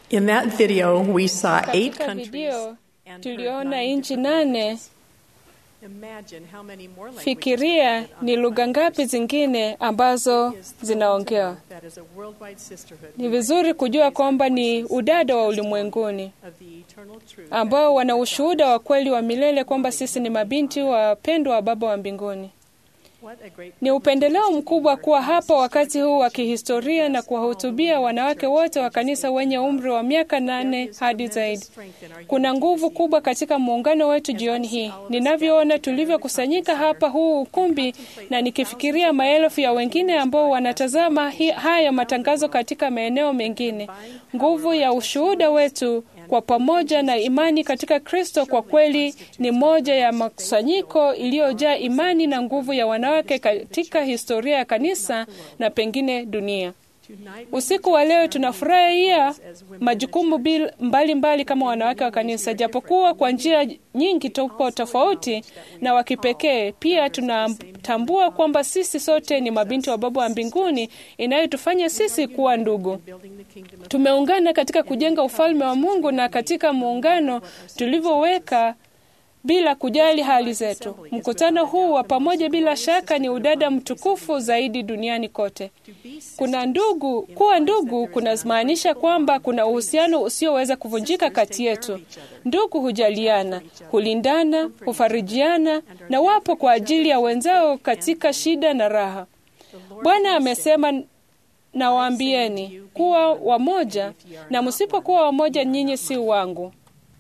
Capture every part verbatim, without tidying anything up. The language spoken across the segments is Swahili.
In that video, we saw eight Katika countries video and tuliona heard nine nchi different nane. languages. Imagine how many more languages Fikiria are ni on lugha the ngapi zingine ambazo zinaongewa. That is a worldwide sisterhood Ni vizuri kujua kwamba ni udada wa ulimwenguni of the eternal truth ambao wana ushuhuda wa kweli wa milele kwamba sisi ni mabinti wapendwa wa Baba wa mbinguni. What a great Ni upendeleo mkubwa kuwa hapa wakati huu wa kihistoria na kuwahutubia wanawake wote wa kanisa wenye umri wa miaka nane hadi zaidi. Kuna nguvu kubwa katika muungano wetu jioni hii. Ninavyoona tulivyokusanyika hapa huu ukumbi na nikifikiria maelfu ya wengine ambao wanatazama hi, haya matangazo katika maeneo mengine. Nguvu ya ushuhuda wetu kwa pamoja na imani katika Kristo kwa kweli ni moja ya makusanyiko iliyojaa imani na nguvu ya wanawake katika historia ya kanisa na pengine dunia. Usiku wa leo tunafurahia majukumu mbalimbali mbali kama wanawake wa kanisa, japokuwa kwa njia nyingi topo tofauti na wa kipekee. Pia tunatambua kwamba sisi sote ni mabinti wa Baba wa mbinguni, inayotufanya sisi kuwa ndugu. Tumeungana katika kujenga ufalme wa Mungu, na katika muungano tulivyoweka bila kujali hali zetu. Mkutano huu wa pamoja bila shaka ni udada mtukufu zaidi duniani kote. Kuna ndugu, kuwa ndugu kunamaanisha kwamba kuna uhusiano usioweza kuvunjika kati yetu. Ndugu hujaliana, hulindana, hufarijiana na wapo kwa ajili ya wenzao katika shida na raha. Bwana amesema, nawaambieni kuwa wamoja, na msipokuwa wamoja nyinyi si wangu.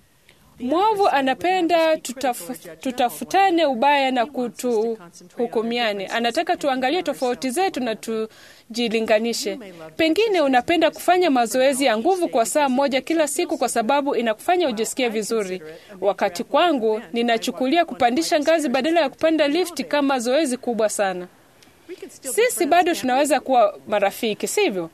Mwovu anapenda tutafu, tutafutane ubaya na kutuhukumiane. Anataka tuangalie tofauti zetu na tujilinganishe. Pengine unapenda kufanya mazoezi ya nguvu kwa saa moja kila siku kwa sababu inakufanya ujisikie vizuri. Wakati kwangu, ninachukulia kupandisha ngazi badala ya kupanda lifti kama zoezi kubwa sana. Sisi bado tunaweza kuwa marafiki, sivyo?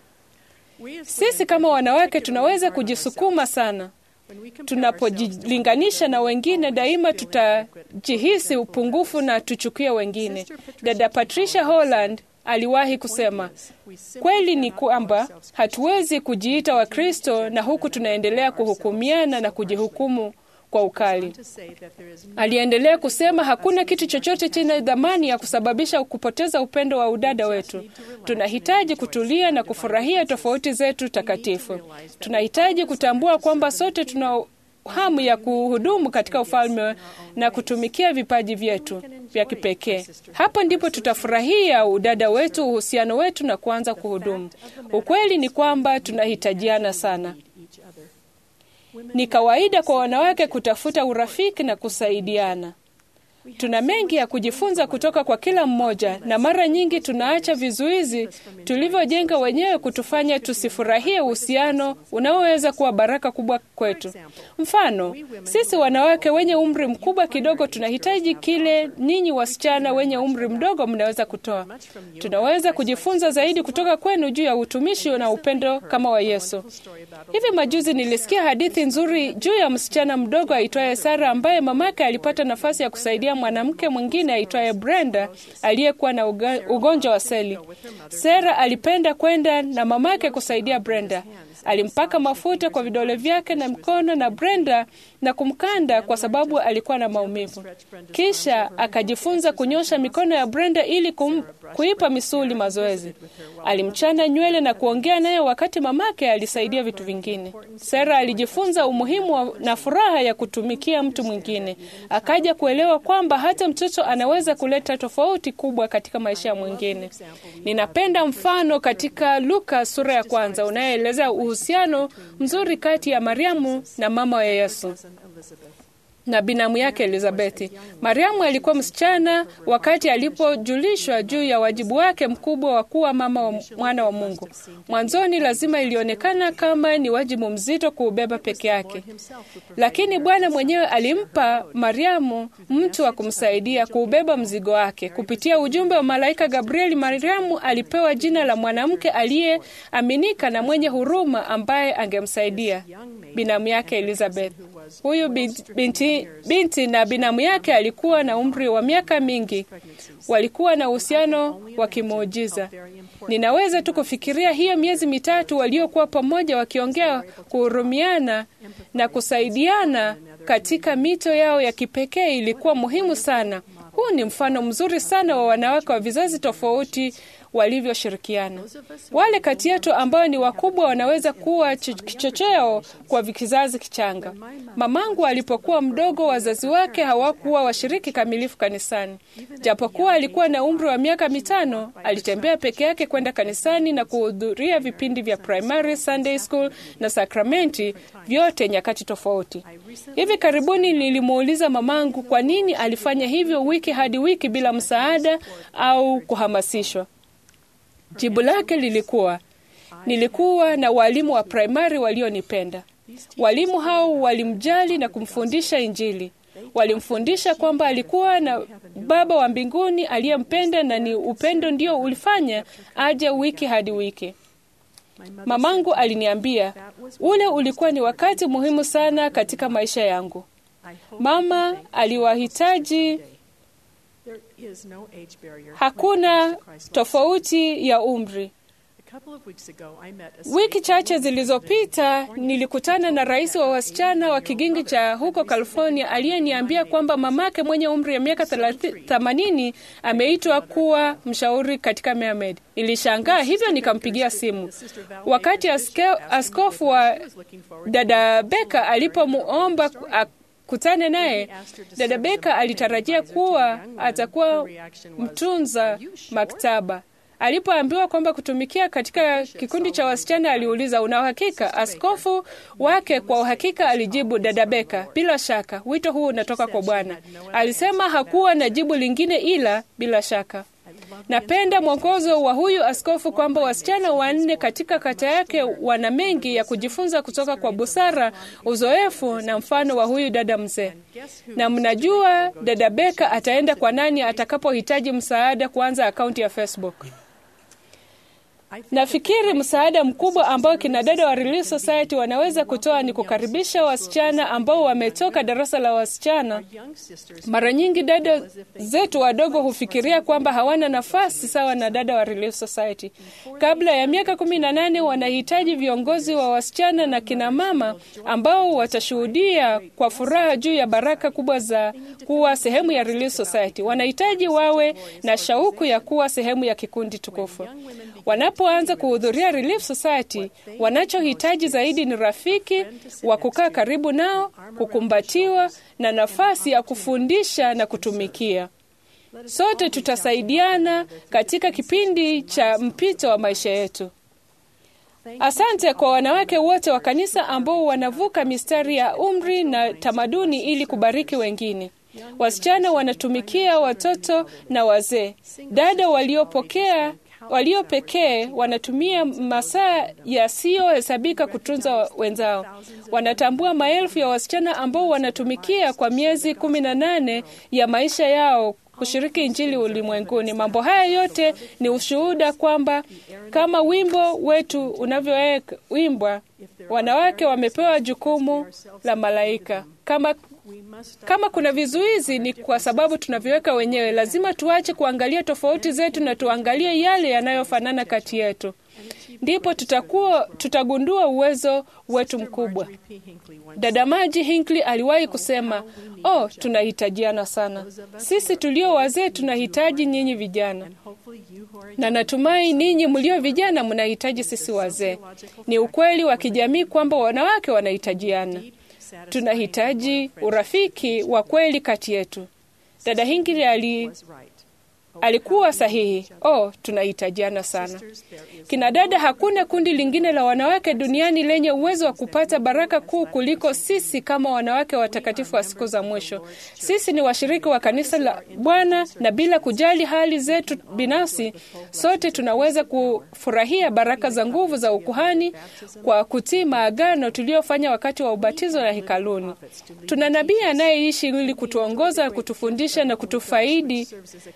Sisi kama wanawake tunaweza kujisukuma sana. Tunapojilinganisha na wengine, daima tutajihisi upungufu na tuchukie wengine. Dada Patricia Holland aliwahi kusema, kweli ni kwamba hatuwezi kujiita Wakristo na huku tunaendelea kuhukumiana na kujihukumu kwa ukali. Aliendelea kusema, hakuna kitu chochote chenye dhamani ya kusababisha kupoteza upendo wa udada wetu. Tunahitaji kutulia na kufurahia tofauti zetu takatifu. Tunahitaji kutambua kwamba sote tuna hamu ya kuhudumu katika ufalme na kutumikia vipaji vyetu vya kipekee. Hapo ndipo tutafurahia udada wetu, uhusiano wetu na kuanza kuhudumu. Ukweli ni kwamba tunahitajiana sana. Ni kawaida kwa wanawake kutafuta urafiki na kusaidiana. Tuna mengi ya kujifunza kutoka kwa kila mmoja, na mara nyingi tunaacha vizuizi tulivyojenga wenyewe kutufanya tusifurahie uhusiano unaoweza kuwa baraka kubwa kwetu. Mfano, sisi wanawake wenye umri mkubwa kidogo tunahitaji kile ninyi wasichana wenye umri mdogo mnaweza kutoa. Tunaweza kujifunza zaidi kutoka kwenu juu ya utumishi na upendo kama wa Yesu. Hivi majuzi nilisikia hadithi nzuri juu ya msichana mdogo aitwaye Sara ambaye mamake alipata nafasi ya kusaidia mwanamke mwingine aitwaye Brenda aliyekuwa na ugonjwa wa seli. Sara alipenda kwenda na mamake kusaidia Brenda. Alimpaka mafuta kwa vidole vyake na mkono na Brenda na kumkanda kwa sababu alikuwa na maumivu. Kisha akajifunza kunyosha mikono ya Brenda ili kum, kuipa misuli mazoezi. Alimchana nywele na kuongea naye wakati mamake alisaidia vitu vingine. Sara alijifunza umuhimu wa, na furaha ya kutumikia mtu mwingine. Akaja kuelewa kwamba hata mtoto anaweza kuleta tofauti kubwa katika maisha ya mwingine. Ninapenda mfano katika Luka sura ya kwanza unayeeleza uhusiano mzuri kati ya Mariamu na mama wa Yesu na binamu yake Elizabeti. Mariamu alikuwa msichana wakati alipojulishwa juu ya wajibu wake mkubwa wa kuwa mama wa mwana wa Mungu. Mwanzoni lazima ilionekana kama ni wajibu mzito kuubeba peke yake. Lakini Bwana mwenyewe alimpa Mariamu mtu wa kumsaidia kuubeba mzigo wake. Kupitia ujumbe wa malaika Gabrieli, Mariamu alipewa jina la mwanamke aliyeaminika na mwenye huruma ambaye angemsaidia binamu yake Elizabeth. Huyu binti, binti na binamu yake alikuwa na umri wa miaka mingi. Walikuwa na uhusiano wa kimuujiza. Ninaweza tu kufikiria hiyo miezi mitatu waliokuwa pamoja wakiongea, kuhurumiana na kusaidiana katika mito yao ya kipekee ilikuwa muhimu sana. Huu ni mfano mzuri sana wa wanawake wa vizazi tofauti walivyoshirikiana. Wale kati yetu ambao ni wakubwa wanaweza kuwa kichocheo kwa kizazi kichanga. Mamangu alipokuwa mdogo, wazazi wake hawakuwa washiriki kamilifu kanisani. Japokuwa alikuwa na umri wa miaka mitano, alitembea peke yake kwenda kanisani na kuhudhuria vipindi vya primary, Sunday school na sakramenti, vyote nyakati tofauti. Hivi karibuni nilimuuliza mamangu kwa nini alifanya hivyo wiki hadi wiki bila msaada au kuhamasishwa. Jibu lake lilikuwa, nilikuwa na walimu wa primary walionipenda. Walimu hao walimjali na kumfundisha Injili. Walimfundisha kwamba alikuwa na Baba wa mbinguni aliyempenda na ni upendo ndio ulifanya aje wiki hadi wiki. Mamangu aliniambia, ule ulikuwa ni wakati muhimu sana katika maisha yangu. Mama aliwahitaji. Hakuna tofauti ya umri. Wiki chache zilizopita nilikutana na rais wa wasichana wa kigingi cha huko California aliyeniambia kwamba mamake mwenye umri ya miaka themanini ameitwa kuwa mshauri katika Mermaid. Nilishangaa, hivyo nikampigia simu. Wakati aske, askofu wa dada Beka alipomuomba kutane naye, dada Beka alitarajia kuwa atakuwa mtunza maktaba. Alipoambiwa kwamba kutumikia katika kikundi cha wasichana, aliuliza, una uhakika? Askofu wake kwa uhakika alijibu, dada Beka, bila shaka, wito huu unatoka kwa Bwana. Alisema hakuwa na jibu lingine ila bila shaka. Napenda mwongozo wa huyu askofu kwamba wasichana wanne katika kata yake wana mengi ya kujifunza kutoka kwa busara, uzoefu na mfano wa huyu dada mzee. Na mnajua dada Beka ataenda kwa nani atakapohitaji msaada kuanza akaunti ya Facebook. Nafikiri msaada mkubwa ambao kina dada wa Relief Society wanaweza kutoa ni kukaribisha wasichana ambao wametoka darasa la wasichana. Mara nyingi dada zetu wadogo hufikiria kwamba hawana nafasi sawa na dada wa Relief Society. Kabla ya miaka kumi na nane wanahitaji viongozi wa wasichana na kina mama ambao watashuhudia kwa furaha juu ya baraka kubwa za kuwa sehemu ya Relief Society. Wanahitaji wawe na shauku ya kuwa sehemu ya kikundi tukufu. Wanapoanza kuhudhuria Relief Society, wanachohitaji zaidi ni rafiki wa kukaa karibu nao, kukumbatiwa na nafasi ya kufundisha na kutumikia. Sote tutasaidiana katika kipindi cha mpito wa maisha yetu. Asante kwa wanawake wote wa kanisa ambao wanavuka mistari ya umri na tamaduni ili kubariki wengine. Wasichana wanatumikia watoto na wazee. Dada waliopokea walio pekee wanatumia masaa yasiyohesabika kutunza wenzao. Wanatambua maelfu ya wasichana ambao wanatumikia kwa miezi kumi na nane ya maisha yao kushiriki Injili ulimwenguni. Mambo haya yote ni ushuhuda kwamba kama wimbo wetu unavyoimbwa, wanawake wamepewa jukumu la malaika. Kama Kama kuna vizuizi ni kwa sababu tunaviweka wenyewe. Lazima tuache kuangalia tofauti zetu na tuangalie yale yanayofanana kati yetu. Ndipo tutakuwa tutagundua uwezo wetu mkubwa. Dada Maji Hinckley aliwahi kusema, "Oh, tunahitajiana sana. Sisi tulio wazee tunahitaji nyinyi vijana. Na natumai ninyi mlio vijana mnahitaji sisi wazee." Ni ukweli wa kijamii kwamba wanawake wanahitajiana. Tunahitaji urafiki wa kweli kati yetu. Dada Hinckley ali alikuwa sahihi. Oh, tunahitajiana sana. Kina dada, hakuna kundi lingine la wanawake duniani lenye uwezo wa kupata baraka kuu kuliko sisi kama wanawake watakatifu wa siku za mwisho. Sisi ni washiriki wa kanisa la Bwana, na bila kujali hali zetu binafsi, sote tunaweza kufurahia baraka za nguvu za ukuhani kwa kutii maagano tuliyofanya wakati wa ubatizo na hekaluni. Tuna nabii anayeishi ili kutuongoza, kutufundisha na kutufaidi uh,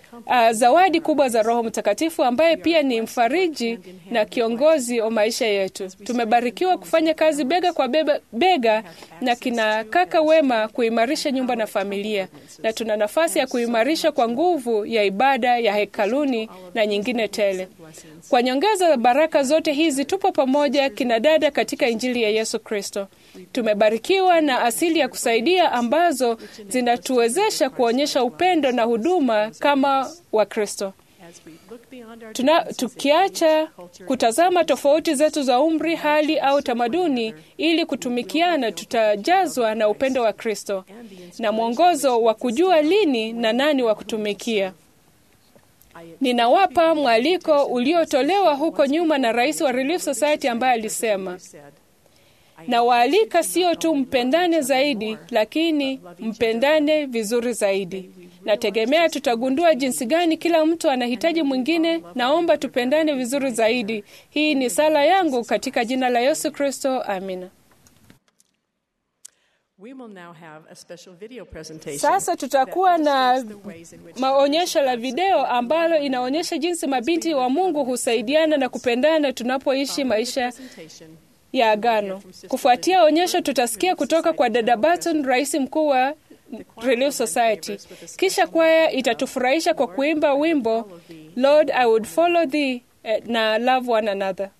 na zawadi kubwa za Roho Mtakatifu ambaye pia ni mfariji na kiongozi wa maisha yetu. Tumebarikiwa kufanya kazi bega kwa bega, bega na kina kaka wema kuimarisha nyumba na familia, na tuna nafasi ya kuimarisha kwa nguvu ya ibada ya hekaluni na nyingine tele. Kwa nyongeza baraka zote hizi, tupo pamoja kina dada katika Injili ya Yesu Kristo. Tumebarikiwa na asili ya kusaidia ambazo zinatuwezesha kuonyesha upendo na huduma kama wa Kristo. Tuna, tukiacha kutazama tofauti zetu za umri, hali au tamaduni, ili kutumikiana, tutajazwa na upendo wa Kristo na mwongozo wa kujua lini na nani wa kutumikia. Ninawapa mwaliko uliotolewa huko nyuma na rais wa Relief Society ambaye alisema, na waalika sio tu mpendane zaidi, lakini mpendane vizuri zaidi. Nategemea tutagundua jinsi gani kila mtu anahitaji mwingine. Naomba tupendane vizuri zaidi. Hii ni sala yangu katika jina la Yesu Kristo. Amina. Sasa tutakuwa na maonyesho la video ambalo inaonyesha jinsi mabinti wa Mungu husaidiana na kupendana tunapoishi maisha ya agano. Kufuatia onyesho, tutasikia kutoka kwa dada Barton, rais mkuu wa Relief Society. Kisha kwaya itatufurahisha kwa kuimba wimbo Lord I would follow thee na love one another.